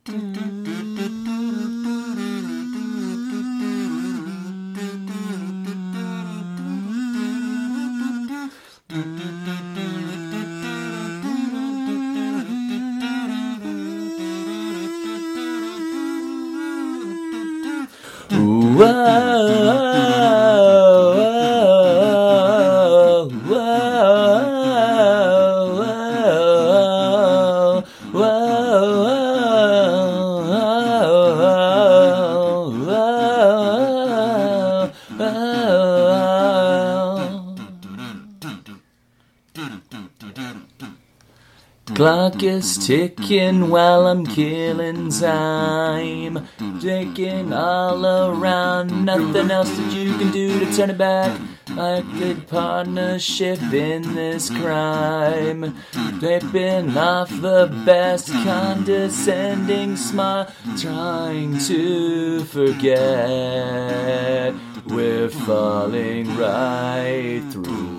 Clock is ticking while I'm killing time. Ticking all around, nothing else that you can do to turn it back. I could partnership in this crime. Ripping off the best, condescending smile. Trying to forget we're falling right through.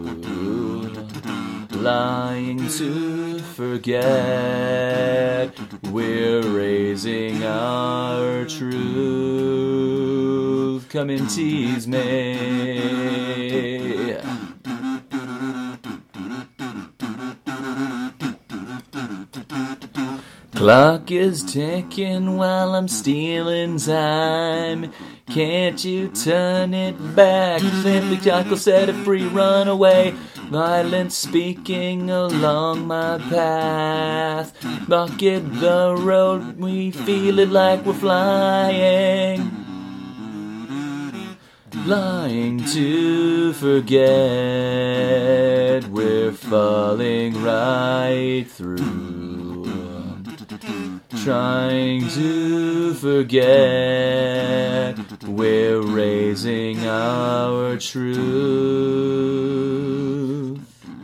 Lying to forget we're raising our truth. Come and tease me. Clock is ticking while I'm stealing time. Can't you turn it back? Simply clock will set it free, run away. Violence speaking along my path. Blocking the road, we feel it like we're flying. Lying to forget we're falling right through. Trying to forget we're raising our truth.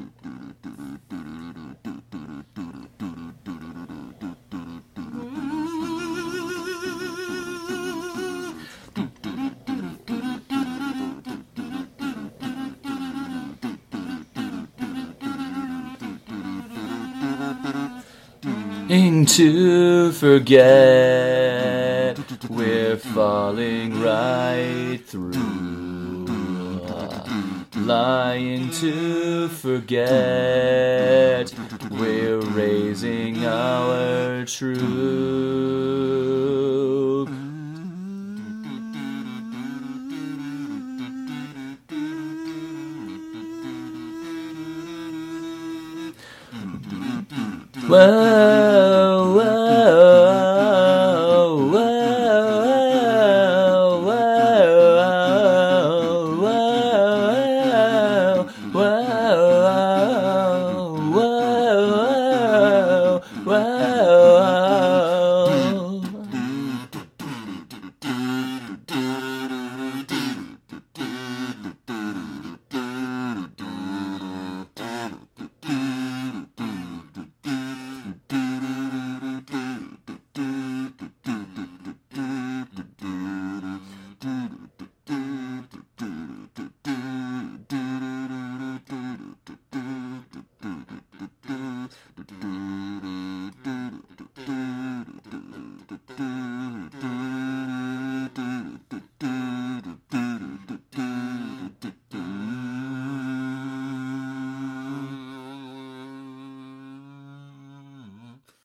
To forget we're falling right through. Lying to forget we're raising our truth. Well,